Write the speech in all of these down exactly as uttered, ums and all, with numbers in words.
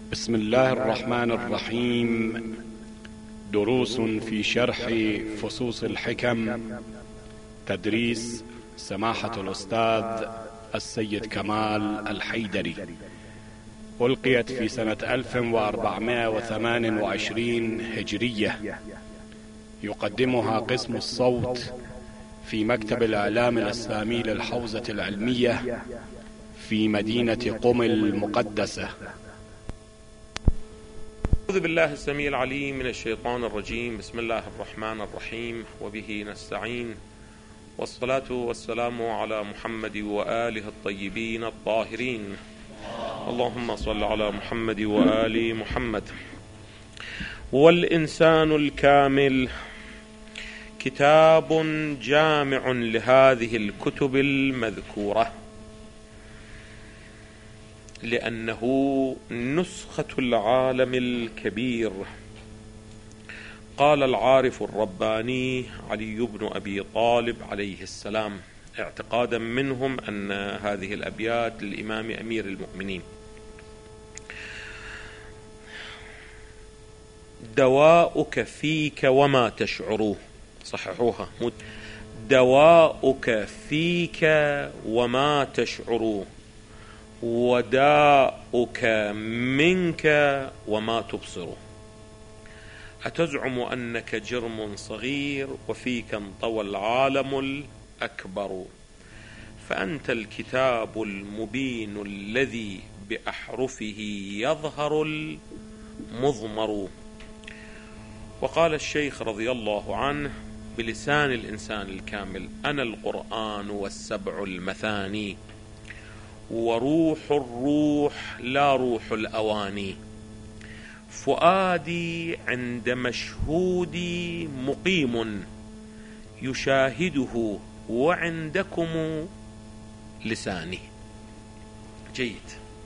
بسم الله الرحمن الرحيم. دروس في شرح فصوص الحكم، تدريس سماحة الأستاذ السيد كمال الحيدري، ألقيت في سنة ألف وأربعمائة وثمانية وعشرين هجرية. يقدمها قسم الصوت في مكتب الإعلام الإسلامي للحوزة العلمية في مدينة قم المقدسة. أعوذ بالله السميع العليم من الشيطان الرجيم. بسم الله الرحمن الرحيم، وبه نستعين، والصلاة والسلام على محمد وآله الطيبين الطاهرين. اللهم صل على محمد وآل محمد. والإنسان الكامل كتاب جامع لهذه الكتب المذكورة، لأنه نسخة العالم الكبير. قال العارف الرباني علي بن أبي طالب عليه السلام، اعتقادا منهم أن هذه الأبيات للإمام أمير المؤمنين: دواؤك فيك وما تشعره. صححوها: دواؤك فيك وما تشعره، وداؤك منك وما تبصر. أتزعم أنك جرم صغير وفيك انطوى العالم الأكبر، فأنت الكتاب المبين الذي بأحرفه يظهر المضمر. وقال الشيخ رضي الله عنه بلسان الإنسان الكامل: أنا القرآن والسبع المثاني، وروح الروح لا روح الأواني، فؤادي عند مشهودي مقيم، يشاهده وعندكم لساني. جيد.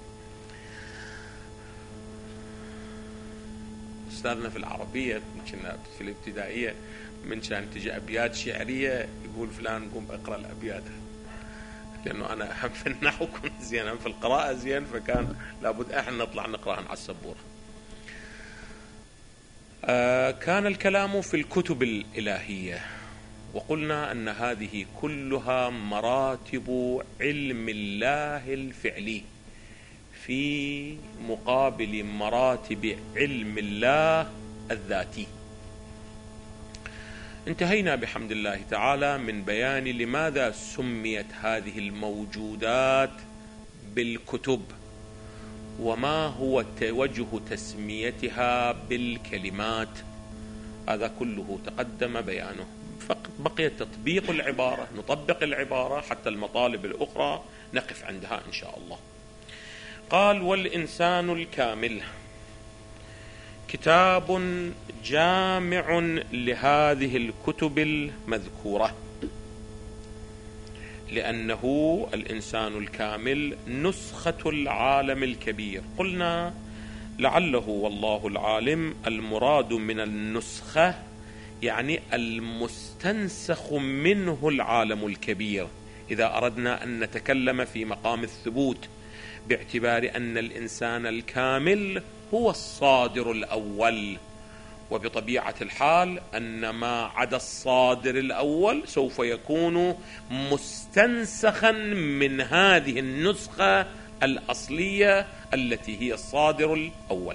أستاذنا في العربية كنا في الابتدائية من كان تجي أبيات شعرية يقول فلان قم اقرأ الأبيات، لأنه أنا أحب في النحو كنت زين، أحب في القراءة زين، فكان لابد إحنا نطلع نقرأها على السبورة. آه كان الكلام في الكتب الإلهية، وقلنا أن هذه كلها مراتب علم الله الفعلي في مقابل مراتب علم الله الذاتي. انتهينا بحمد الله تعالى من بيان لماذا سميت هذه الموجودات بالكتب، وما هو وجه تسميتها بالكلمات. هذا كله تقدم بيانه، فقط بقي تطبيق العبارة، نطبق العبارة حتى المطالب الأخرى نقف عندها إن شاء الله. قال: والإنسان الكامل كتاب جامع لهذه الكتب المذكورة، لأنه الإنسان الكامل نسخة العالم الكبير. قلنا لعله والله العالم المراد من النسخة يعني المستنسخ منه العالم الكبير، إذا أردنا أن نتكلم في مقام الثبوت، باعتبار أن الإنسان الكامل هو الصادر الأول، وبطبيعة الحال أن ما عدا الصادر الأول سوف يكون مستنسخا من هذه النسخة الأصلية التي هي الصادر الأول.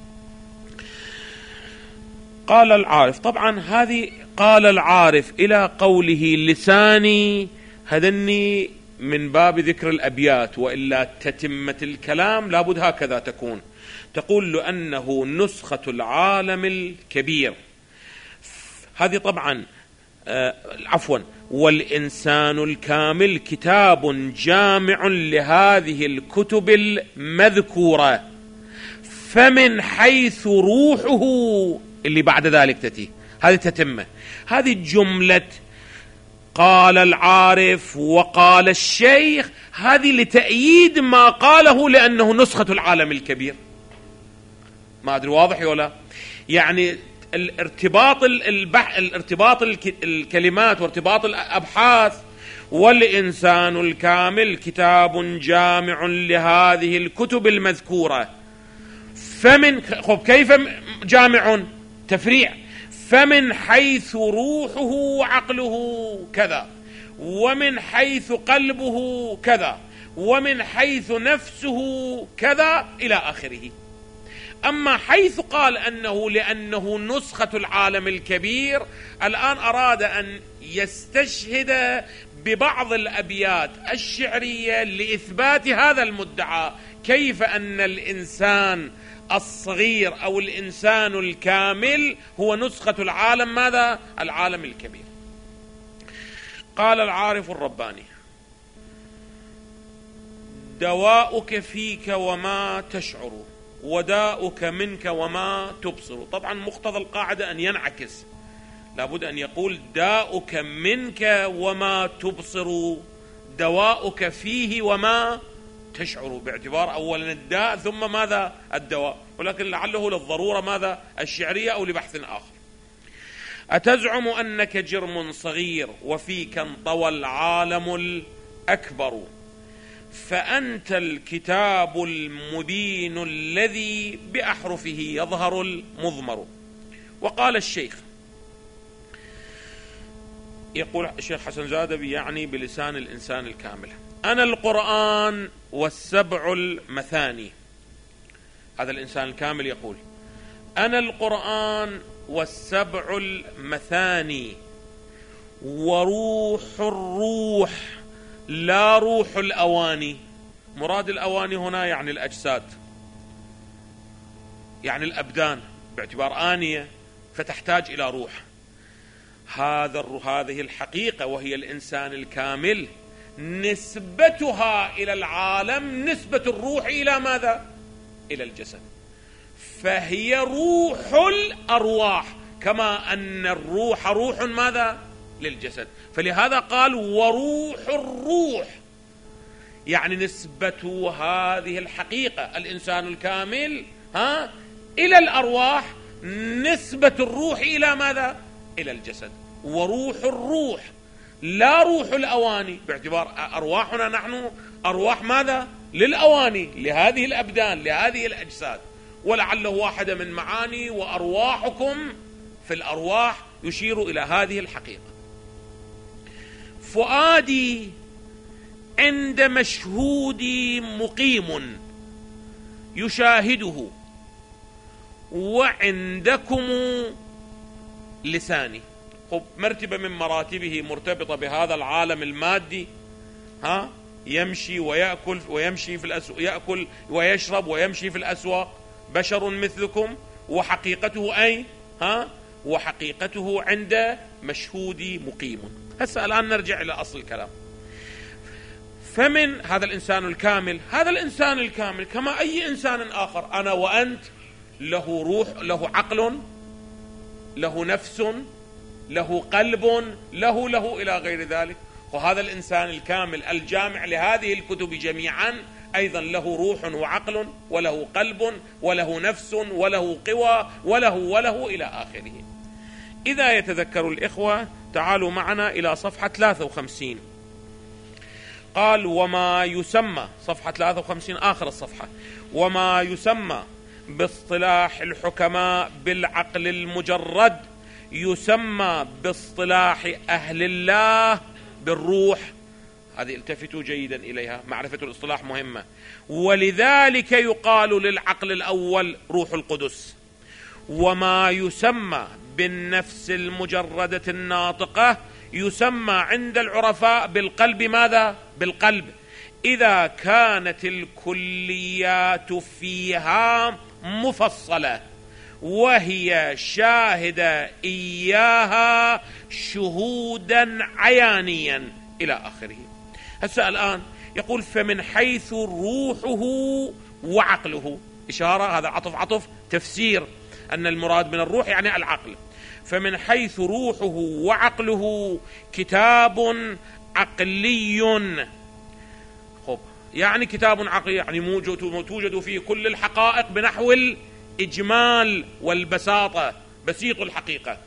قال العارف، طبعا هذه قال العارف إلى قوله لساني، هذني من باب ذكر الأبيات، وإلا تتمة الكلام لابد هكذا تكون. تقول له أنه نسخة العالم الكبير. هذه طبعا آه عفوا والإنسان الكامل كتاب جامع لهذه الكتب المذكورة، فمن حيث روحه اللي بعد ذلك تتي، هذه تتمة. هذه جملة قال العارف وقال الشيخ، هذه لتأييد ما قاله، لأنه نسخة العالم الكبير. ما أدري واضح ولا؟ يعني الارتباط البح الارتباط الكلمات وارتباط الأبحاث. والإنسان الكامل كتاب جامع لهذه الكتب المذكورة، فمن خب كيف جامع تفريع، فمن حيث روحه وعقله كذا، ومن حيث قلبه كذا، ومن حيث نفسه كذا إلى آخره. أما حيث قال أنه لأنه نسخة العالم الكبير، الآن أراد أن يستشهد ببعض الأبيات الشعرية لإثبات هذا المدعى، كيف أن الإنسان الصغير أو الإنسان الكامل هو نسخة العالم ماذا؟ العالم الكبير. قال العارف الرباني: دواؤك فيك وما تشعر، وداؤك منك وما تبصر. طبعا مقتضى القاعدة أن ينعكس، لابد أن يقول داؤك منك وما تبصر، دواؤك فيه وما تشعر، باعتبار أولا الداء ثم ماذا؟ الدواء، ولكن لعله للضرورة ماذا؟ الشعرية أو لبحث آخر. أتزعم أنك جرم صغير وفيك انطوى العالم الأكبر، فأنت الكتاب المبين الذي بأحرفه يظهر المضمر. وقال الشيخ، يقول الشيخ حسن زادبي يعني بلسان الإنسان الكامل: أنا القرآن والسبع المثاني. هذا الإنسان الكامل يقول: أنا القرآن والسبع المثاني، وروح الروح لا روح الأواني. مراد الأواني هنا يعني الأجساد، يعني الأبدان، باعتبار آنية فتحتاج إلى روح. هذا هذه الحقيقة وهي الإنسان الكامل، نسبتها إلى العالم نسبة الروح إلى ماذا؟ إلى الجسد، فهي روح الأرواح، كما أن الروح روح ماذا؟ للجسد. فلهذا قال وروح الروح، يعني نسبة هذه الحقيقة الإنسان الكامل ها إلى الأرواح، نسبة الروح إلى ماذا؟ إلى الجسد. وروح الروح لا روح الأواني، باعتبار أرواحنا نحن أرواح ماذا؟ للأواني، لهذه الأبدان، لهذه الأجساد. ولعله واحدة من معاني وأرواحكم في الأرواح يشير إلى هذه الحقيقة. فؤادي عند مشهودي مقيم يشاهده، وعندكم لساني. خب مرتبة من مراتبه مرتبطة بهذا العالم المادي، ها يمشي ويأكل ويمشي في الأسواق، يأكل ويشرب ويمشي في الأسواق، بشر مثلكم. وحقيقته أي ها وحقيقته عند مشهودي مقيم. هسه الآن نرجع إلى أصل الكلام. فمن هذا الإنسان الكامل، هذا الإنسان الكامل كما أي إنسان آخر، أنا وأنت، له روح، له عقل، له نفس، له قلب، له له إلى غير ذلك. وهذا الإنسان الكامل الجامع لهذه الكتب جميعا أيضا له روح وعقل، وله قلب، وله نفس، وله قوى، وله وله إلى آخره. إذا يتذكر الإخوة تعالوا معنا إلى صفحة ثلاثة وخمسين. قال: وما يسمى، صفحة ثلاثة وخمسين آخر الصفحة، وما يسمى باصطلاح الحكماء بالعقل المجرد يسمى باصطلاح أهل الله بالروح. هذه التفتوا جيدا إليها، معرفة الاصطلاح مهمة. ولذلك يقال للعقل الأول روح القدس. وما يسمى بالنفس المجردة الناطقة يسمى عند العرفاء بالقلب ماذا؟ بالقلب، إذا كانت الكليات فيها مفصلة وهي شاهدة إياها شهودا عيانيا إلى آخره. هسه الآن يقول: فمن حيث روحه وعقله، إشارة، هذا عطف عطف تفسير أن المراد من الروح يعني العقل. فمن حيث روحه وعقله كتاب عقلي. خب يعني كتاب عقلي يعني موجود توجد فيه كل الحقائق بنحو الإجمال والبساطة، بسيط الحقيقة،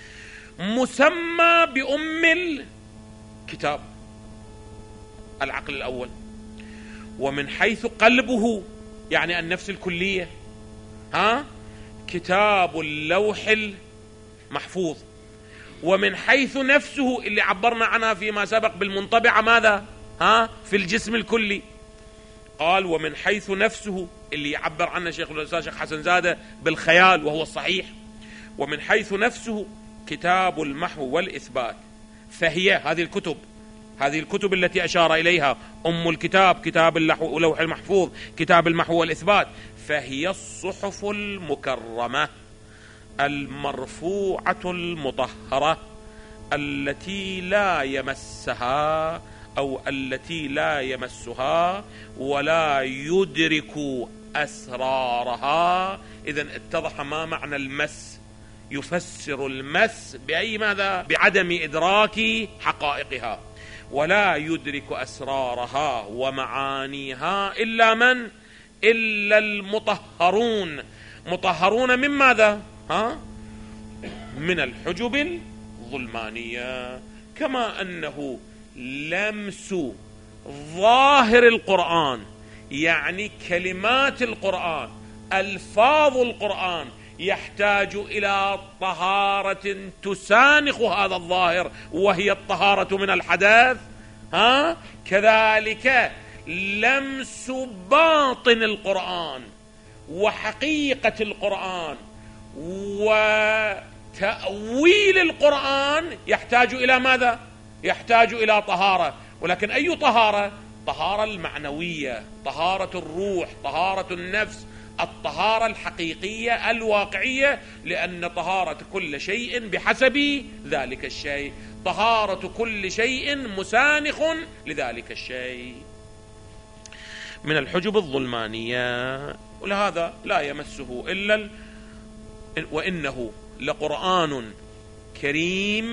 مسمى بأم الكتاب العقل الأول. ومن حيث قلبه يعني النفس الكلية، ها كتاب اللوح المحفوظ، ومن حيث نفسه اللي عبرنا عنها فيما سبق بالمنطبعة ماذا؟ ها في الجسم الكلي. قال ومن حيث نفسه اللي يعبر عنه شيخ الأستاذ شيخ حسن زادة بالخيال وهو الصحيح. ومن حيث نفسه كتاب المحو والإثبات، فهي هذه الكتب هذه الكتب التي أشار إليها أم الكتاب كتاب اللوح المحفوظ كتاب المحو والإثبات، فهي الصحف المكرمة المرفوعة المطهرة التي لا يمسها أو التي لا يمسها ولا يدرك أسرارها. إذن اتضح ما معنى المس. يفسر المس بأي ماذا؟ بعدم إدراك حقائقها. ولا يدرك أسرارها ومعانيها إلا من؟ إلا المطهرون. مطهرون من ماذا؟ ها؟ من الحجب الظلمانية. كما أنه لمس ظاهر القرآن يعني كلمات القرآن ألفاظ القرآن يحتاج إلى طهارة تسانخ هذا الظاهر وهي الطهارة من الحدث، ها؟ كذلك لمس باطن القرآن وحقيقة القرآن وتأويل القرآن يحتاج إلى ماذا؟ يحتاج إلى طهارة. ولكن أي طهارة؟ طهارة المعنوية، طهارة الروح، طهارة النفس، الطهارة الحقيقية الواقعية، لأن طهارة كل شيء بحسب ذلك الشيء، طهارة كل شيء مسانخ لذلك الشيء. من الحجب الظلمانية، ولهذا لا يمسه إلا ال... وإنه لقرآن كريم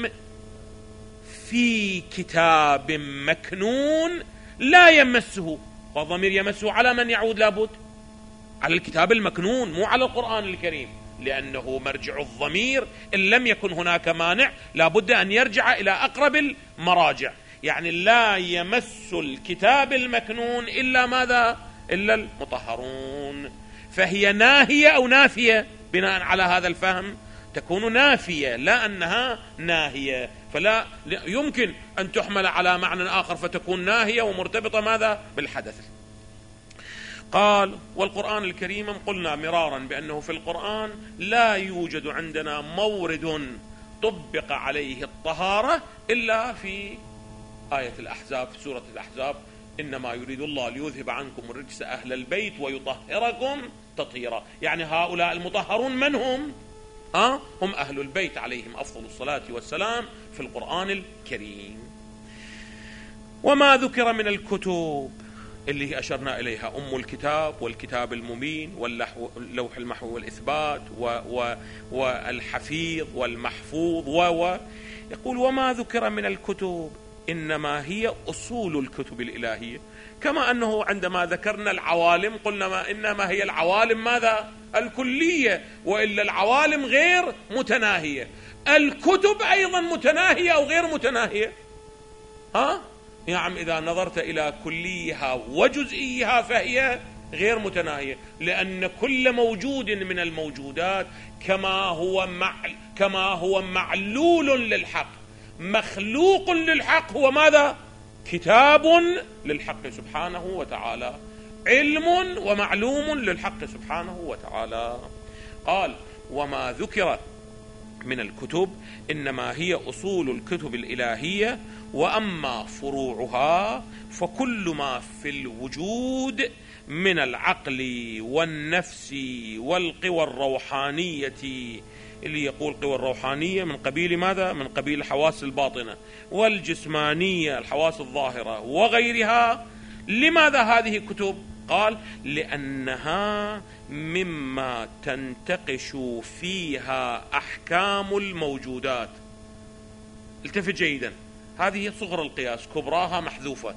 في كتاب مكنون لا يمسه. والضمير يمسه على من يعود؟ لابد على الكتاب المكنون، مو على القرآن الكريم، لأنه مرجع الضمير إن لم يكن هناك مانع لابد أن يرجع إلى أقرب المراجع. يعني لا يمس الكتاب المكنون إلا ماذا؟ إلا المطهرون. فهي ناهية أو نافية؟ بناء على هذا الفهم تكون نافية، لا أنها ناهية. فلا يمكن أن تحمل على معنى آخر فتكون ناهية ومرتبطة ماذا؟ بالحدث. قال والقرآن الكريم قلنا مرارا بأنه في القرآن لا يوجد عندنا مورد طبق عليه الطهارة إلا في آية الأحزاب، في سورة الأحزاب: إنما يريد الله ليذهب عنكم الرجس أهل البيت ويطهركم تطهيرا. يعني هؤلاء المطهرون من هم؟ أه؟ هم أهل البيت عليهم أفضل الصلاة والسلام في القرآن الكريم. وما ذكر من الكتب اللي أشرنا إليها أم الكتاب والكتاب المبين واللوح المحو والإثبات والحفيظ والمحفوظ و يقول وما ذكر من الكتب إنما هي أصول الكتب الإلهية. كما أنه عندما ذكرنا العوالم قلنا ما إنما هي العوالم ماذا؟ الكلية، وإلا العوالم غير متناهية. الكتب أيضا متناهية أو غير متناهية؟ ها؟ يعني إذا نظرت إلى كليها وجزئيها فهي غير متناهية، لأن كل موجود من الموجودات كما هو مع كما هو معلول للحق مخلوق للحق هو ماذا؟ كتاب للحق سبحانه وتعالى، علم ومعلوم للحق سبحانه وتعالى. قال وما ذكر من الكتب إنما هي أصول الكتب الإلهية، وأما فروعها فكل ما في الوجود من العقل والنفس والقوى الروحانية، اللي يقول قوى الروحانية من قبيل ماذا؟ من قبيل الحواس الباطنة، والجسمانية الحواس الظاهرة وغيرها. لماذا هذه كتب؟ قال لأنها مما تنتقش فيها أحكام الموجودات. التفت جيدا، هذه صغر القياس كبراها محذوفة.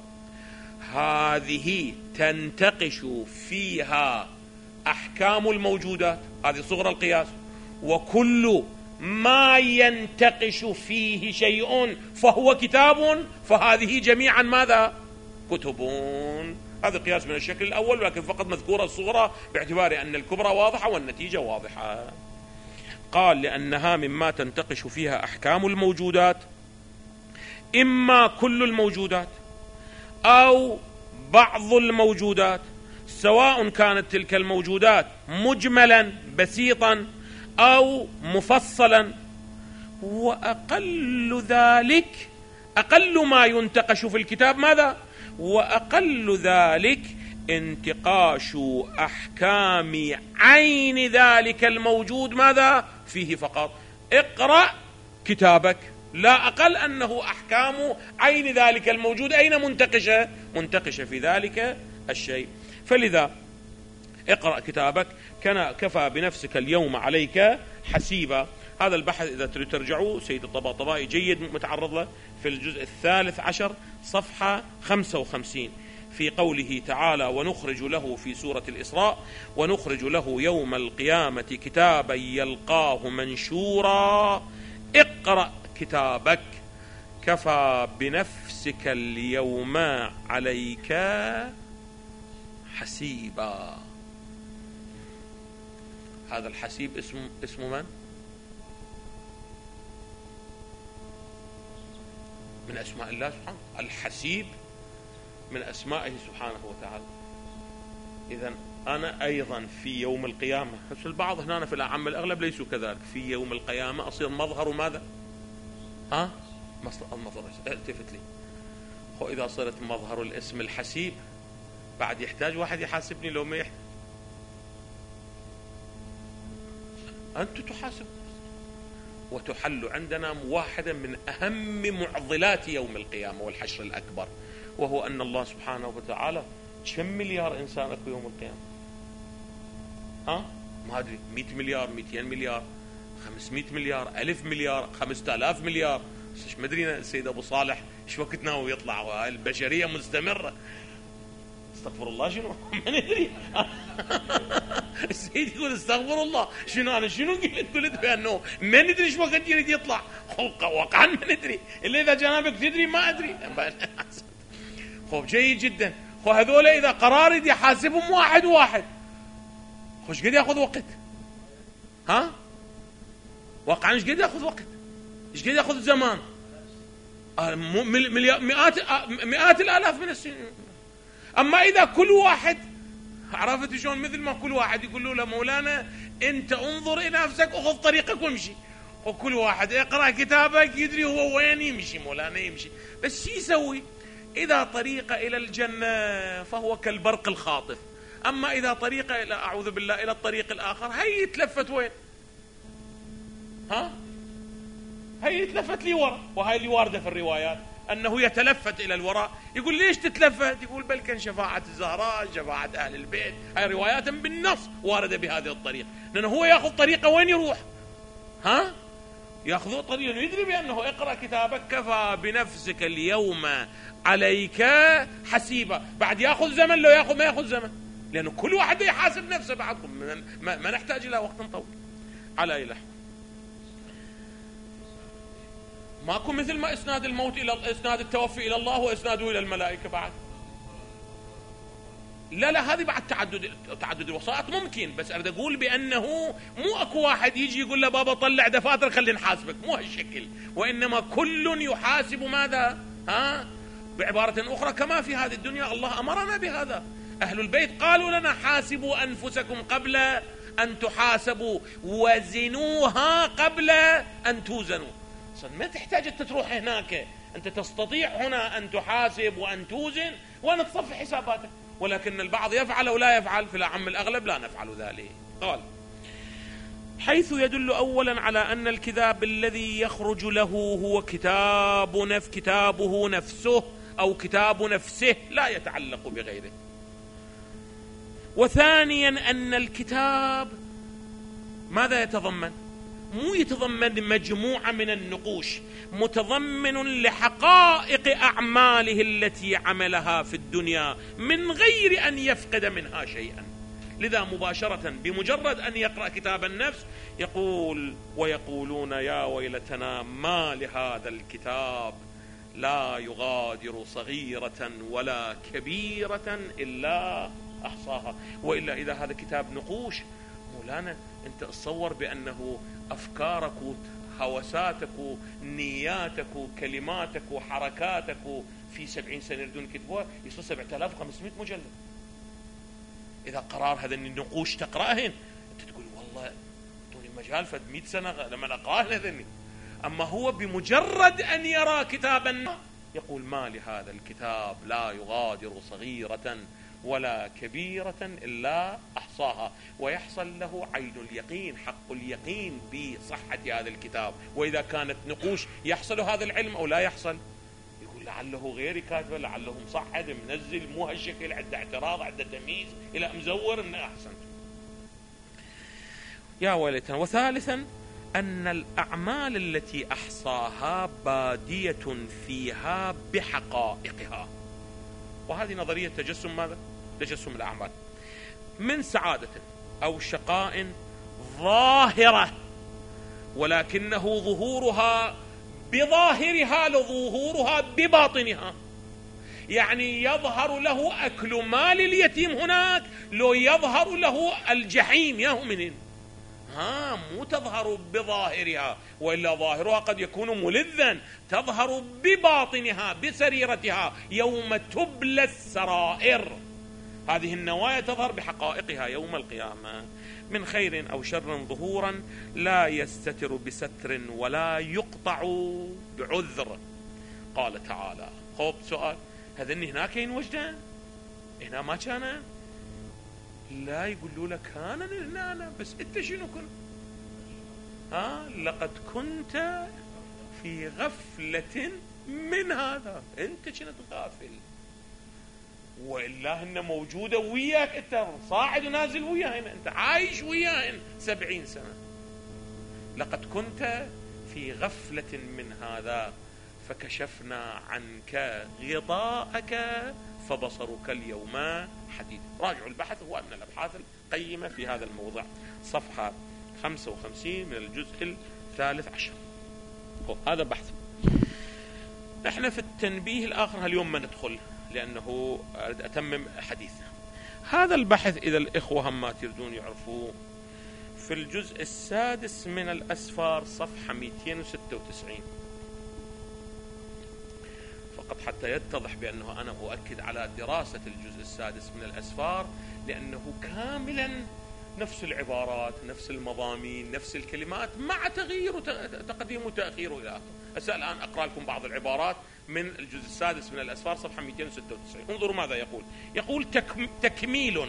هذه تنتقش فيها أحكام الموجودات، هذه صغر القياس. وكل ما ينتقش فيه شيء فهو كتاب، فهذه جميعا ماذا؟ كتب. هذا قياس من الشكل الأول، لكن فقط مذكورة الصغرى باعتبار أن الكبرى واضحة والنتيجة واضحة. قال لأنها مما تنتقش فيها أحكام الموجودات، إما كل الموجودات أو بعض الموجودات، سواء كانت تلك الموجودات مجملا بسيطا أو مفصلا. وأقل ذلك، أقل ما ينتقش في الكتاب ماذا؟ وأقل ذلك انتقاش أحكام عين ذلك الموجود ماذا؟ فيه فقط. اقرأ كتابك، لا أقل أنه أحكام عين ذلك الموجود أين منتقشة؟ منتقشة في ذلك الشيء. فلذا اقرأ كتابك، كفى بنفسك اليوم عليك حسيبا. هذا البحث إذا ترجعوا سيد الطباطبائي جيد متعرض له في الجزء الثالث عشر صفحة خمسة وخمسين في قوله تعالى: ونخرج له في سورة الإسراء ونخرج له يوم القيامة كتابا يلقاه منشورا اقرأ كتابك كفى بنفسك اليوم عليك حسيبا. هذا الحسيب اسمه اسمه من؟ من أسماء الله سبحانه. الحسيب من أسمائه سبحانه وتعالى. إذن أنا أيضا في يوم القيامة، بس البعض هنا في الأعم الأغلب ليسوا كذلك، في يوم القيامة أصير مظهر ماذا؟ ها؟ المظهر. التفت لي، هو إذا صرت مظهر الاسم الحسيب بعد يحتاج واحد يحاسبني لو ما يحتاج؟ أنت تحاسب. وتحل عندنا واحدة من أهم معضلات يوم القيامة والحشر الأكبر، وهو أن الله سبحانه وتعالى كم مليار إنسان أكو يوم القيامة؟ ها؟ ما أدري، مئة مليار، مئتين مليار، خمسمئة مليار، ألف مليار، خمسة آلاف مليار. بس ما أدري السيد أبو صالح إيش وقت ناوي يطلع؟ البشرية مستمرة. استغفر الله شنو؟ ما ندري. السيد يقول استغفر الله شنو؟ أنا شنو قلت؟ قلت بأنه ما ندري إيش وقت يريد يطلع. وقعا ما ندري، إلا إذا جنابك تدري ما أدري. خوف جيد جدا. خو هذول إذا قرار يدي يحاسبهم واحد واحد، خوش قد يأخذ وقت؟ ها؟ واقعا إيش قد يأخذ وقت؟ إيش قد يأخذ زمان؟ مئات مئات الآلاف من السنين. أما إذا كل واحد، عرفت شلون؟ مثل ما كل واحد يقول له مولانا أنت انظر إلى نفسك أخذ طريقك وامشي، وكل واحد يقرأ كتابك يدري هو وين يمشي. مولانا يمشي، بس شو يسوي؟ إذا طريق إلى الجنة فهو كالبرق الخاطف، أما إذا طريق إلى أعوذ بالله إلى الطريق الآخر هي يتلفت وين؟ ها؟ هي يتلفت لي وراء. وهي اللي واردة في الروايات أنه يتلفت إلى الوراء. يقول ليش تتلفت؟ يقول بل كان شفاعة الزهراء، شفاعة أهل البيت، هاي روايات بالنص واردة بهذه الطريقة، لأنه هو يأخذ طريقة وين يروح؟ ها؟ يأخذ طريقة يدري بأنه اقرأ كتابك كفى بنفسك اليوم عليك حسيبا. بعد يأخذ زمن، لو يأخذ ما يأخذ زمن، لأنه كل واحد يحاسب نفسه بعدكم، ما, ما نحتاج إلى وقت طويل. على أي لحظة ماكو مثل ما إسناد الموت إلى إسناد التوفي إلى الله وإسناده إلى الملائكة بعد. لا لا هذه بعد تعدد تعدد الوسائط ممكن، بس أريد أقول بأنه مو أكو واحد يجي يقول له بابا طلع دفاتر خلي نحاسبك، مو هالشكل، وإنما كل يحاسب ماذا؟ ها؟ بعبارة أخرى كما في هذه الدنيا الله أمرنا بهذا. أهل البيت قالوا لنا حاسبوا أنفسكم قبل أن تحاسبوا وزنوها قبل أن توزنوا. ما تحتاج أنت تروح هناك، أنت تستطيع هنا أن تحاسب وأن توزن وأن تصفي حساباتك، ولكن البعض يفعل أو لا يفعل، في العام الأغلب لا نفعل ذلك. قال حيث يدل أولا على أن الكتاب الذي يخرج له هو كتاب نف كتابه نفسه أو كتاب نفسه لا يتعلق بغيره. وثانيا أن الكتاب ماذا يتضمن؟ مو يتضمن مجموعة من النقوش، متضمن لحقائق أعماله التي عملها في الدنيا من غير أن يفقد منها شيئا. لذا مباشرة بمجرد أن يقرأ كتاب النفس يقول ويقولون يا ويلتنا ما لهذا الكتاب لا يغادر صغيرة ولا كبيرة إلا أحصاها. وإلا إذا هذا كتاب نقوش مولانا، أنت تصور بأنه أفكارك وهوساتك ونياتك وكلماتك وحركاتك في سبعين سنة يردون كتبوها يصير سبعة آلاف وخمسمائة مجلد. إذا قرار هذا النقوش تقرأهن أنت تقول والله طول مجال فد مئة سنة لما أقرأهن هذني. أما هو بمجرد أن يرى كتابا يقول ما لهذا الكتاب لا يغادر صغيرة ولا كبيرة إلا أحصاها، ويحصل له عين اليقين، حق اليقين بصحة هذا الكتاب. وإذا كانت نقوش يحصل هذا العلم أو لا يحصل، يقول لعله غيري كاتبه، لعله مصحد منزل مو هالشكل، عنده اعتراض، عنده تمييز، إلى مزور إنه أحسن. يا ويلتنا. وثالثا أن الأعمال التي أحصاها بادية فيها بحقائقها. وهذه نظرية تجسم ماذا؟ تجسم الأعمال. من سعادة أو شقاء ظاهرة، ولكنه ظهورها بظاهرها لظهورها بباطنها. يعني يظهر له أكل مال اليتيم هناك، لو يظهر له الجحيم يا مؤمنين. ها مو تظهر بظاهرها، وإلا ظاهرها قد يكون ملذا، تظهر بباطنها بسريرتها يوم تبلى السرائر. هذه النوايا تظهر بحقائقها يوم القيامة، من خير أو شر ظهورا لا يستتر بستر ولا يقطع بعذر. قال تعالى. خوب سؤال، هذن هناك وجدان هنا ما كان؟ لا يقولوا لك كان هنا أنا، بس أنت شنو كنت؟ ها لقد كنت في غفلة من هذا، أنت كنت غافل، وإلا هن موجودة وياك، أنت صاعد ونازل وياهن، أنت عايش وياهن سبعين سنة. لقد كنت في غفلة من هذا فكشفنا عنك غطاءك فبصرك اليوم حديد. راجعوا البحث، هو من الأبحاث القيمة في هذا الموضوع، صفحة خمسة وخمسين من الجزء الثالث عشر. هذا بحث. احنا في التنبيه الآخر اليوم ما ندخل لأنه أتمم حديثنا. هذا البحث إذا الإخوة هم ما تريدون يعرفوه، في الجزء السادس من الأسفار صفحة مئتين وستة وتسعين، فقط حتى يتضح بأنه أنا أؤكد على دراسة الجزء السادس من الأسفار، لأنه كاملا نفس العبارات، نفس المضامين، نفس الكلمات، مع تغيير وتقديم وتأخير إلى آخره. أسأل الآن أقرأ لكم بعض العبارات من الجزء السادس من الأسفار صفحة مئتين وستة وتسعين. انظروا ماذا يقول. يقول تكميل.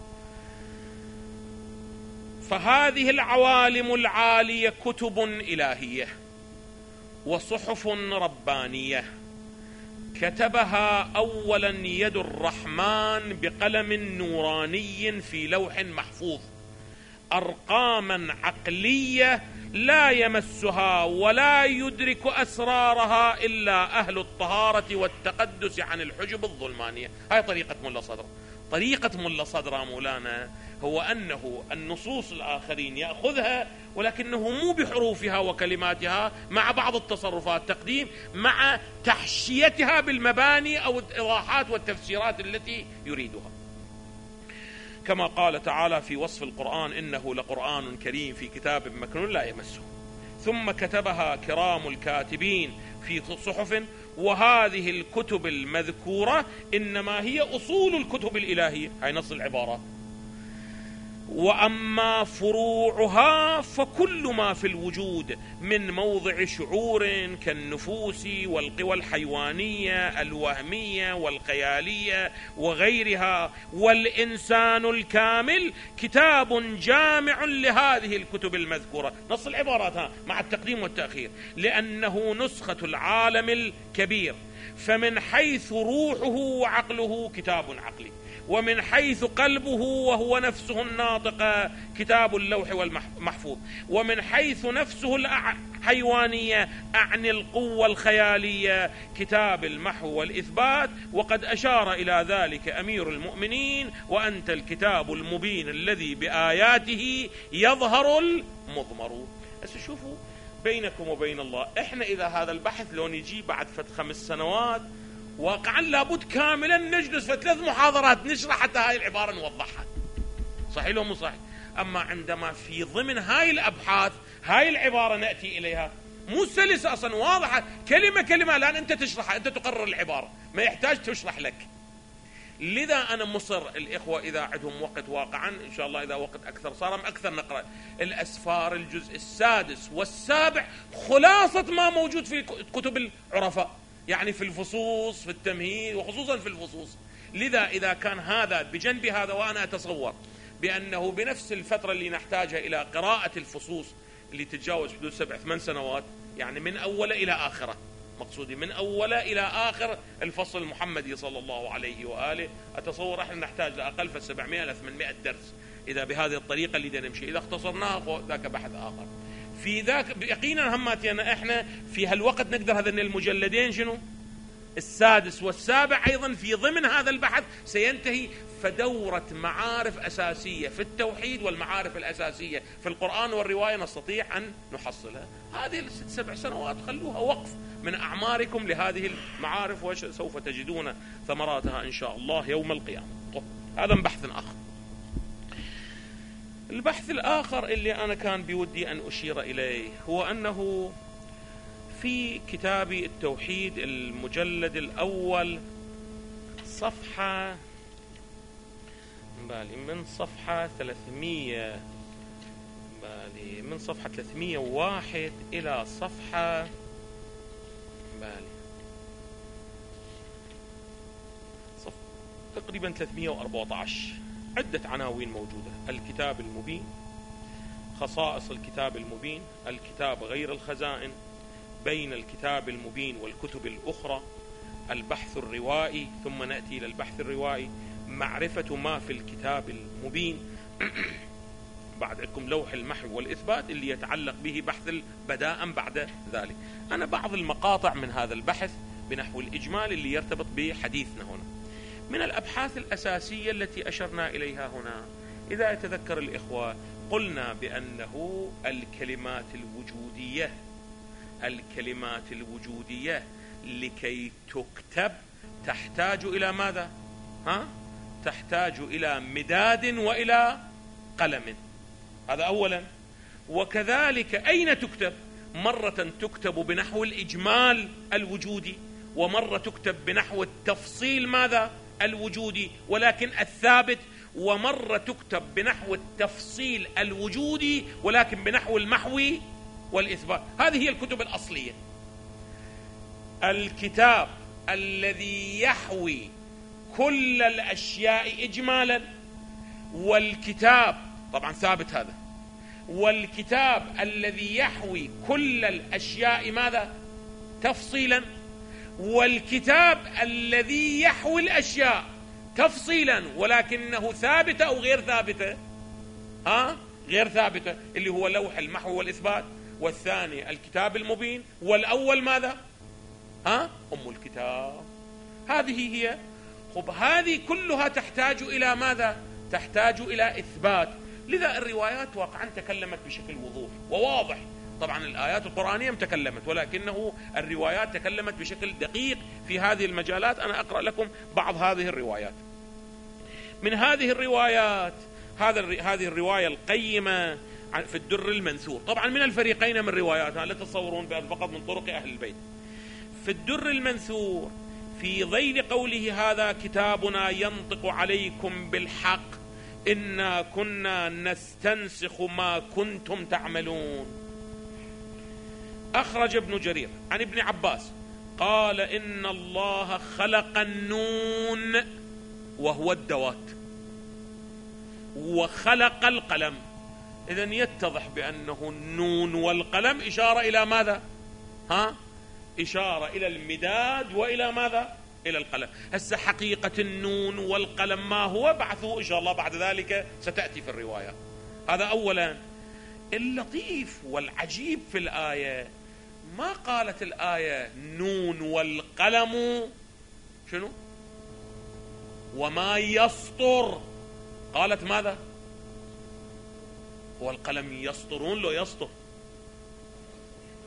فهذه العوالم العالية كتب إلهية وصحف ربانية كتبها أولا يد الرحمن بقلم نوراني في لوح محفوظ، أرقاما عقلية لا يمسها ولا يدرك أسرارها إلا أهل الطهارة والتقدس عن الحجب الظلمانية. هاي طريقة ملا صدرة. طريقة ملا صدرة مولانا هو أنه النصوص الآخرين يأخذها ولكنه مو بحروفها وكلماتها، مع بعض التصرفات تقديم، مع تحشيتها بالمباني أو الإيضاحات والتفسيرات التي يريدها. كما قال تعالى في وصف القرآن: إنه لقرآن كريم في كتاب مكنون لا يمسه. ثم كتبها كرام الكاتبين في صحف. وهذه الكتب المذكورة إنما هي أصول الكتب الإلهية، هاي نص العبارة. وأما فروعها فكل ما في الوجود من موضع شعور كالنفوس والقوى الحيوانية الوهمية والخيالية وغيرها والإنسان الكامل كتاب جامع لهذه الكتب المذكورة. نص العبارات ها مع التقديم والتأخير. لأنه نسخة العالم الكبير، فمن حيث روحه وعقله كتاب عقلي، ومن حيث قلبه وهو نفسه الناطقة كتاب اللوح والمحفوظ، ومن حيث نفسه الحيوانية أعني القوة الخيالية كتاب المحو والإثبات. وقد أشار إلى ذلك أمير المؤمنين: وأنت الكتاب المبين الذي بآياته يظهر المضمر. بس شوفوا بينكم وبين الله. احنا اذا هذا البحث لو نجي بعد فت خمس سنوات واقعا لابد كاملا نجلس في ثلاث محاضرات نشرح حتى هاي العبارة نوضحها، صحيح لو مو صحيح؟ اما عندما في ضمن هاي الابحاث هاي العبارة نأتي اليها مو سلسة اصلا واضحة كلمة كلمة، لان انت تشرحها، انت تقرر العبارة، ما يحتاج تشرح لك. لذا انا مصر الاخوة اذا عندهم وقت واقعا ان شاء الله، اذا وقت اكثر صار اكثر نقرأ الاسفار الجزء السادس والسابع، خلاصة ما موجود في كتب العرفاء، يعني في الفصوص في التمهيد وخصوصا في الفصوص. لذا اذا كان هذا بجنب هذا، وانا اتصور بانه بنفس الفترة اللي نحتاجها الى قراءة الفصوص اللي تتجاوز حدود سبع ثمان سنوات، يعني من اول الى اخره، مقصودي من اول الى اخر الفصل المحمدي صلى الله عليه واله، اتصور احنا نحتاج لاقل في سبعمائة الى ثمانمائة درس اذا بهذه الطريقه اللي بدنا نمشي. اذا اختصرناها ذاك بحث اخر. في ذاك يقينا هماتنا احنا في هالوقت نقدر هذين المجلدين شنو السادس والسابع ايضا في ضمن هذا البحث سينتهي، فدورة معارف اساسيه في التوحيد والمعارف الاساسيه في القرآن والروايه نستطيع ان نحصلها. هذه الست سبع سنوات خلوها وقف من اعماركم لهذه المعارف، وسوف تجدون ثمراتها ان شاء الله يوم القيامه. هذا بحث اخر. البحث الآخر اللي أنا كان بودي أن أشير إليه هو أنه في كتاب التوحيد المجلد الأول صفحة بالي من صفحة ثلاثمية بالي من صفحة ثلاثمية وواحد إلى صفحة بالي صف تقريبا ثلاثمية وأربعة عشر، عدة عناوين موجودة: الكتاب المبين، خصائص الكتاب المبين، الكتاب غير الخزائن، بين الكتاب المبين والكتب الأخرى، البحث الروائي، ثم نأتي إلى البحث الروائي، معرفة ما في الكتاب المبين. بعد عندكم لوح المحو والإثبات اللي يتعلق به بحث البداء بعد ذلك. أنا بعض المقاطع من هذا البحث بنحو الإجمال اللي يرتبط بحديثنا هنا. من الأبحاث الأساسية التي أشرنا إليها هنا، إذا يتذكر الإخوة قلنا بأنه الكلمات الوجودية الكلمات الوجودية لكي تكتب تحتاج إلى ماذا؟ ها؟ تحتاج إلى مداد وإلى قلم، هذا أولا. وكذلك أين تكتب؟ مرة تكتب بنحو الإجمال الوجودي، ومرة تكتب بنحو التفصيل ماذا؟ الوجودي ولكن الثابت، ومرة تكتب بنحو التفصيل الوجودي ولكن بنحو المحوي والإثبات. هذه هي الكتب الأصلية. الكتاب الذي يحوي كل الأشياء إجمالا، والكتاب طبعا ثابت هذا، والكتاب الذي يحوي كل الأشياء ماذا؟ تفصيلا، والكتاب الذي يحوي الأشياء تفصيلا ولكنه ثابتة أو غير ثابتة، ها؟ غير ثابتة، اللي هو لوح المحو والإثبات، والثاني الكتاب المبين، والأول ماذا؟ ها؟ أم الكتاب. هذه هي. خب هذه كلها تحتاج إلى ماذا؟ تحتاج إلى إثبات. لذا الروايات واقعا تكلمت بشكل وضوح وواضح. طبعا الآيات القرآنية تكلمت، ولكنه الروايات تكلمت بشكل دقيق في هذه المجالات. أنا أقرأ لكم بعض هذه الروايات. من هذه الروايات هذا هذه الرواية القيمة في الدر المنثور، طبعا من الفريقين من رواياتها، لا تتصورون بأن فقط من طرق أهل البيت. في الدر المنثور في ذيل قوله: هذا كتابنا ينطق عليكم بالحق إنا كنا نستنسخ ما كنتم تعملون. أخرج ابن جرير عن ابن عباس قال: إن الله خلق النون وهو الدوات، وخلق القلم. إذن يتضح بأنه النون والقلم إشارة إلى ماذا؟ ها؟ إشارة إلى المداد وإلى ماذا؟ إلى القلم. هسه حقيقة النون والقلم ما هو بعثه إن شاء الله بعد ذلك ستأتي في الرواية. هذا أولا. اللطيف والعجيب في الآية ما قالت الآية نون والقلم شنو وما يسطر، قالت ماذا؟ هو القلم يسطرون لو يسطر؟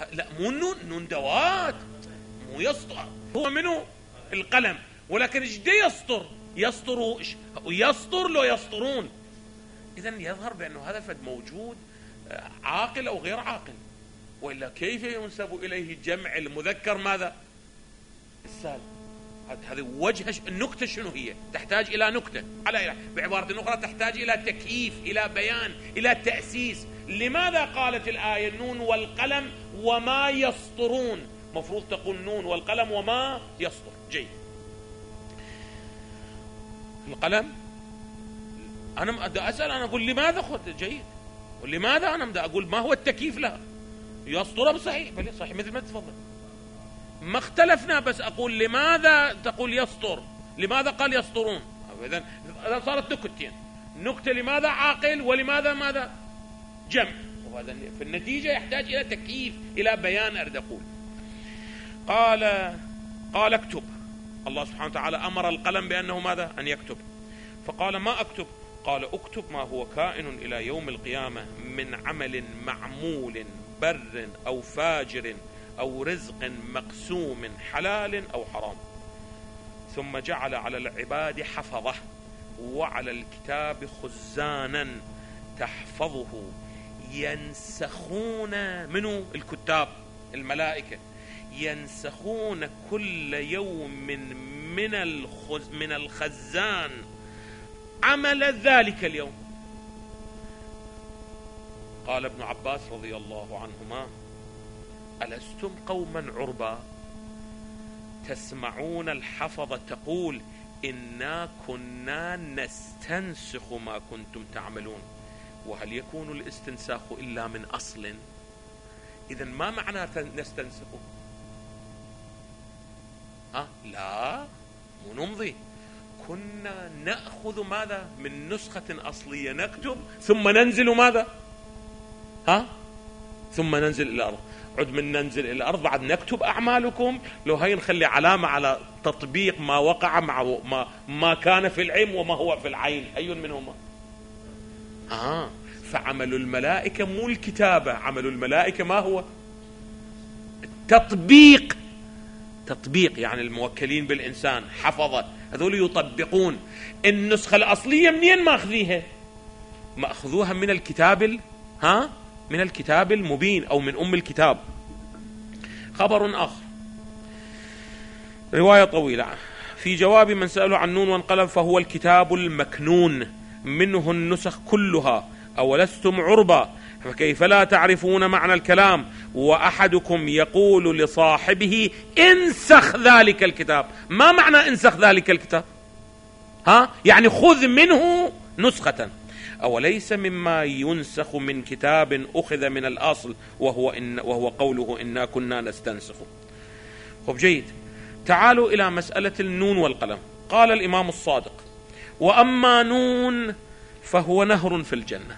لا مو النون، نون دوات، مو يسطر. هو منه القلم، ولكن ايش دي يسطر؟ يسطروا يسطر لو يسطرون. اذا يظهر بانه هذا فد موجود عاقل او غير عاقل، والا كيف ينسب اليه جمع المذكر ماذا؟ السالم. هذه وجه النكته شنو هي؟ تحتاج الى نكته، على بعباره اخرى تحتاج الى تكييف، الى بيان، الى تاسيس. لماذا قالت الايه النون والقلم وما يسطرون؟ مفروض تقول نون والقلم وما يسطر. جيد. القلم انا بدي اسال، انا اقول لماذا خذ جيد، ولماذا انا بدي اقول ما هو التكييف لها؟ يسطر بصحيح، بل صحيح مثل ما تفضل، ما اختلفنا، بس اقول لماذا تقول يسطر؟ لماذا قال يسطرون؟ اذا صارت نكتتين، نكته لماذا عاقل ولماذا ماذا جمع، وهذا في النتيجه يحتاج الى تكييف، الى بيان. اريد اقول قال قال اكتب. الله سبحانه وتعالى امر القلم بانه ماذا؟ ان يكتب. فقال ما اكتب؟ قال اكتب ما هو كائن الى يوم القيامه من عمل معمول بر او فاجر أو رزق مقسوم حلال أو حرام. ثم جعل على العباد حفظه وعلى الكتاب خزانا تحفظه ينسخون منه الكتاب الملائكة، ينسخون كل يوم من الخز من الخزان عمل ذلك اليوم. قال ابن عباس رضي الله عنهما ألستم قوما عربا تسمعون الحفظة تقول إنا كنا نستنسخ ما كنتم تعملون، وهل يكون الاستنساخ إلا من أصل؟ إذن ما معنى نستنسخ؟ ها؟ لا، مو نمضي، كنا نأخذ ماذا من نسخة أصلية نكتب ثم ننزل ماذا؟ ها؟ ثم ننزل إلى الأرض. عد من ننزل إلى الأرض بعد نكتب أعمالكم، لو هاي نخلي علامة على تطبيق ما وقع مع ما, ما كان في العلم وما هو في العين، أي منهما؟ آه فعمل الملائكة مو الكتابة، عمل الملائكة ما هو؟ التطبيق. تطبيق يعني الموكلين بالإنسان حفظة، هذول يطبقون. النسخة الأصلية منين ماخذيها؟ ماخذوها من الكتاب ها من الكتاب المبين أو من أم الكتاب. خبر آخر، رواية طويلة في جواب من سألوا عن نون وانقلم فهو الكتاب المكنون منه النسخ كلها. أولستم عربا فكيف لا تعرفون معنى الكلام وأحدكم يقول لصاحبه انسخ ذلك الكتاب. ما معنى انسخ ذلك الكتاب؟ ها يعني خذ منه نسخة. أوليس مما ينسخ من كتاب أخذ من الأصل وهو, إن وهو قوله إنا كنا نستنسخ. خب جيد، تعالوا إلى مسألة النون والقلم. قال الإمام الصادق وأما نون فهو نهر في الجنة.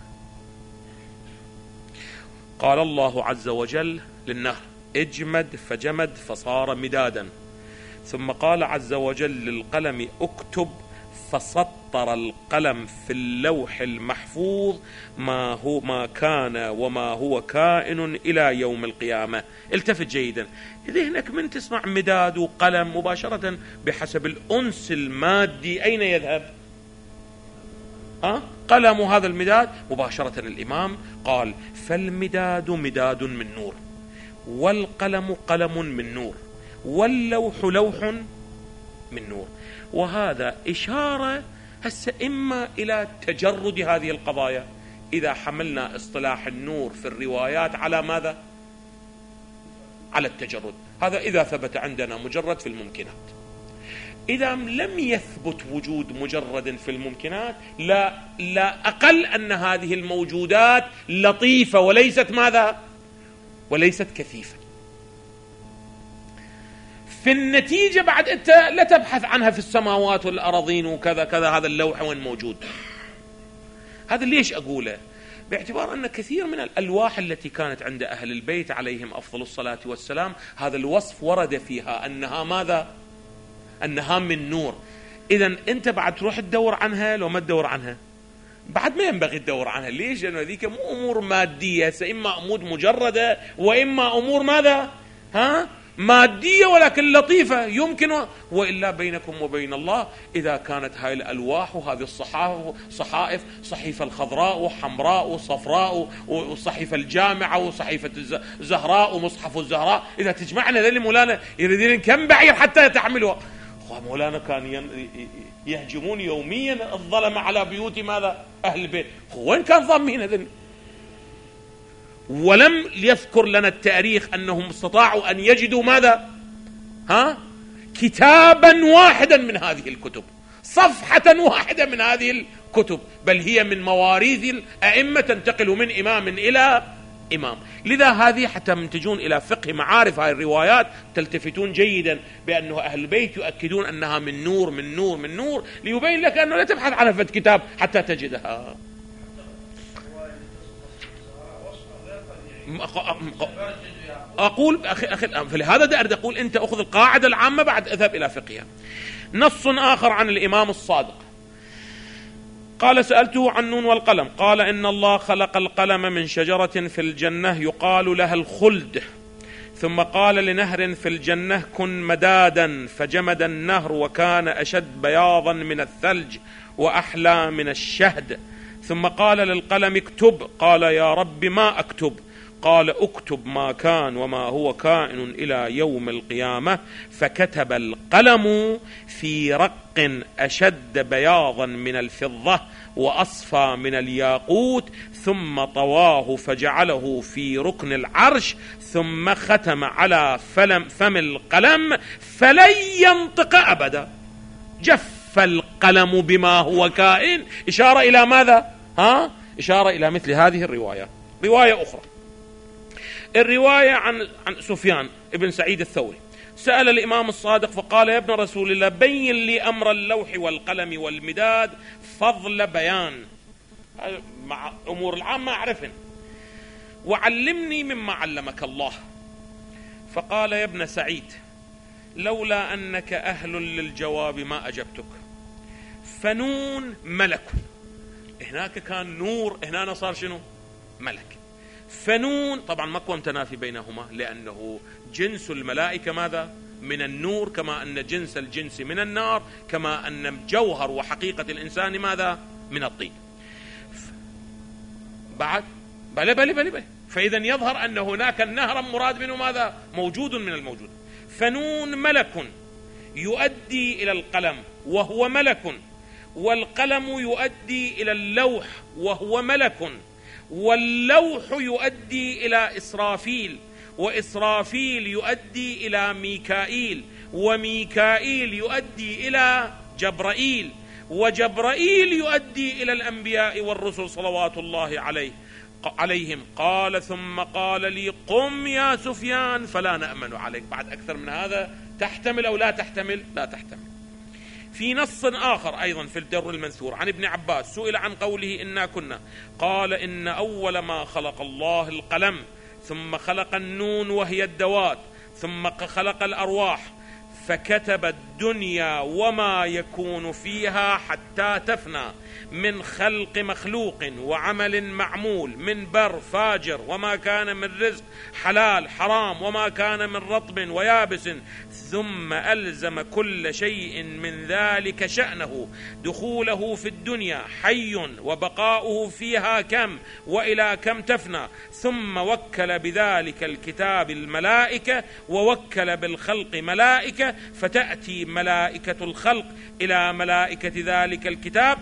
قال الله عز وجل للنهر اجمد فجمد فصار مدادا، ثم قال عز وجل للقلم اكتب فسطر القلم في اللوح المحفوظ ما هو ما كان وما هو كائن إلى يوم القيامة. التفت جيدا، ذهنك من تسمع مداد وقلم مباشرة بحسب الأنس المادي أين يذهب؟ ها؟ قلم هذا المداد مباشرة. الإمام قال فالمداد مداد من نور، والقلم قلم من نور، واللوح لوح من نور. وهذا إشارة هسه إما إلى تجرد هذه القضايا إذا حملنا اصطلاح النور في الروايات على ماذا؟ على التجرد. هذا إذا ثبت عندنا مجرد في الممكنات. إذا لم يثبت وجود مجرد في الممكنات لا, لا أقل أن هذه الموجودات لطيفة وليست ماذا؟ وليست كثيفة. في النتيجة بعد أنت لا تبحث عنها في السماوات والأراضين وكذا كذا، هذا اللوح وين موجود. هذا ليش أقوله؟ باعتبار أن كثير من الألواح التي كانت عند أهل البيت عليهم أفضل الصلاة والسلام هذا الوصف ورد فيها أنها ماذا؟ أنها من نور. إذن أنت بعد تروح تدور عنها لو ما تدور عنها بعد ما ينبغي الدور عنها. ليش؟ لأن هذيك مو أمور مادية، إما أمور مجردة وإما أمور ماذا؟ ها؟ مادية ولكن لطيفة يمكن. وإلا بينكم وبين الله إذا كانت هاي الألواح وهذه الصحائف صحائف صحيفة الخضراء وحمراء وصفراء وصحيفة الجامعة وصحيفة الزهراء ومصحف الزهراء، إذا تجمعنا ذلك مولانا يريدين كم بعير حتى يتحملوها؟ مولانا كان يهجمون يوميا الظلم على بيوت ماذا؟ أهل البيت. وين كان ضامين هذين؟ ولم يذكر لنا التاريخ أنهم استطاعوا أن يجدوا ماذا؟ ها؟ كتابا واحدا من هذه الكتب، صفحة واحدة من هذه الكتب، بل هي من مواريث الأئمة تنتقل من إمام إلى إمام. لذا هذه حتى منتجون إلى فقه معارف هذه الروايات تلتفتون جيدا بأنه أهل البيت يؤكدون أنها من نور من نور من نور، ليبين لك أنه لا تبحث عن فد كتاب حتى تجدها. أقول أخي أخي فلهذا دا أريد أقول أنت أخذ القاعدة العامة بعد اذهب إلى فقهها. نص آخر عن الإمام الصادق قال: سألته عن نون والقلم، قال: إن الله خلق القلم من شجرة في الجنة يقال لها الخلد، ثم قال لنهر في الجنة كن مدادا، فجمد النهر وكان أشد بياضا من الثلج وأحلى من الشهد، ثم قال للقلم اكتب، قال: يا رب ما أكتب؟ قال: اكتب ما كان وما هو كائن إلى يوم القيامة، فكتب القلم في رق أشد بياضا من الفضة وأصفى من الياقوت، ثم طواه فجعله في ركن العرش، ثم ختم على فم القلم فلن ينطق أبدا. جف القلم بما هو كائن، إشارة إلى ماذا؟ ها؟ إشارة إلى مثل هذه الرواية. رواية أخرى، الرواية عن عن سفيان ابن سعيد الثوري، سأل الإمام الصادق فقال: يا ابن رسول الله بين لي أمر اللوح والقلم والمداد فضل بيان، مع أمور العامة أعرفن، وعلمني مما علمك الله. فقال: يا ابن سعيد لولا أنك أهل للجواب ما أجبتك، فنون ملك، هناك كان نور، هنا صار شنو؟ ملك. فنون طبعا ماكو تنافي بينهما، لأنه جنس الملائكة ماذا؟ من النور، كما أن جنس الجنس من النار، كما أن جوهر وحقيقة الإنسان ماذا؟ من الطين. بعد بلى بلى بلى بلى فإذا يظهر أن هناك النهر مراد منه ماذا؟ موجود من الموجود. فنون ملك يؤدي إلى القلم وهو ملك، والقلم يؤدي إلى اللوح وهو ملك، واللوح يؤدي إلى إسرافيل، وإسرافيل يؤدي إلى ميكائيل، وميكائيل يؤدي إلى جبرائيل، وجبرائيل يؤدي إلى الأنبياء والرسل صلوات الله عليه عليهم. قال: ثم قال لي قم يا سفيان فلا نأمن عليك. بعد أكثر من هذا تحتمل أو لا تحتمل؟ لا تحتمل. في نص آخر أيضا في الدر المنثور عن ابن عباس سئل عن قوله إنا كنا، قال: إن أول ما خلق الله القلم، ثم خلق النون وهي الدوات، ثم خلق الأرواح، فكتب الدنيا وما يكون فيها حتى تفنى، من خلق مخلوق وعمل معمول، من بر فاجر، وما كان من رزق حلال حرام، وما كان من رطب ويابس، ثم ألزم كل شيء من ذلك شأنه، دخوله في الدنيا حي وبقاؤه فيها كم وإلى كم تفنى، ثم وكل بذلك الكتاب الملائكة، ووكل بالخلق ملائكة، فتأتي ملائكة الخلق إلى ملائكة ذلك الكتاب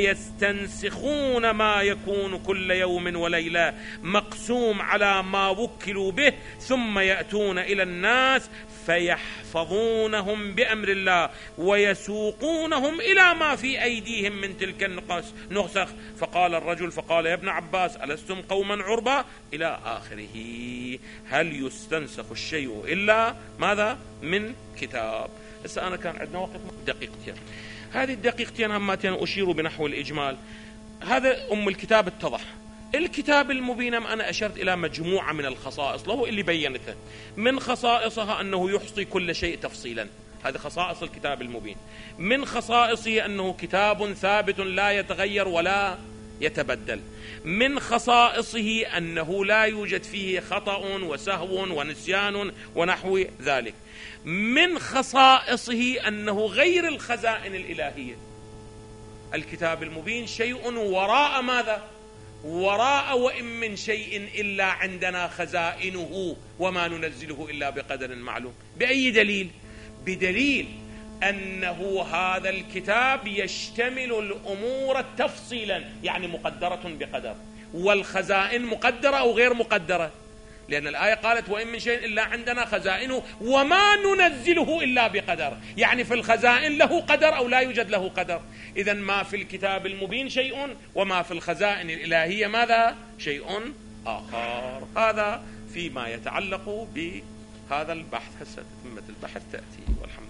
فيستنسخون ما يكون كل يوم وليلة مقسوم على ما وكلوا به، ثم يأتون إلى الناس فيحفظونهم بأمر الله ويسوقونهم إلى ما في أيديهم من تلك النسخ. فقال الرجل فقال: يا ابن عباس ألستم قوما عربا؟ إلى آخره. هل يستنسخ الشيء إلا ماذا؟ من كتاب. هسه أنا كان عندنا وقت دقيقتين، هذه الدقيقتين هماتين أشير بنحو الإجمال. هذا أم الكتاب اتضح. الكتاب المبين أنا أشرت إلى مجموعة من الخصائص له اللي بينتها. من خصائصها أنه يحصي كل شيء تفصيلا، هذه خصائص الكتاب المبين. من خصائصه أنه كتاب ثابت لا يتغير ولا يتبدل. من خصائصه أنه لا يوجد فيه خطأ وسهو ونسيان ونحو ذلك. من خصائصه أنه غير الخزائن الإلهية. الكتاب المبين شيء وراء ماذا؟ وراء وإن من شيء إلا عندنا خزائنه وما ننزله إلا بقدر معلوم. بأي دليل؟ بدليل أنه هذا الكتاب يشتمل الأمور تفصيلا، يعني مقدرة بقدر، والخزائن مقدرة أو غير مقدرة، لأن الآية قالت وإن من شيء إلا عندنا خزائنه وما ننزله إلا بقدر، يعني في الخزائن له قدر أو لا يوجد له قدر. إذن ما في الكتاب المبين شيء وما في الخزائن الإلهية ماذا؟ شيء آخر. هذا فيما يتعلق بهذا البحث. هسه تتمة البحث تأتي والحمد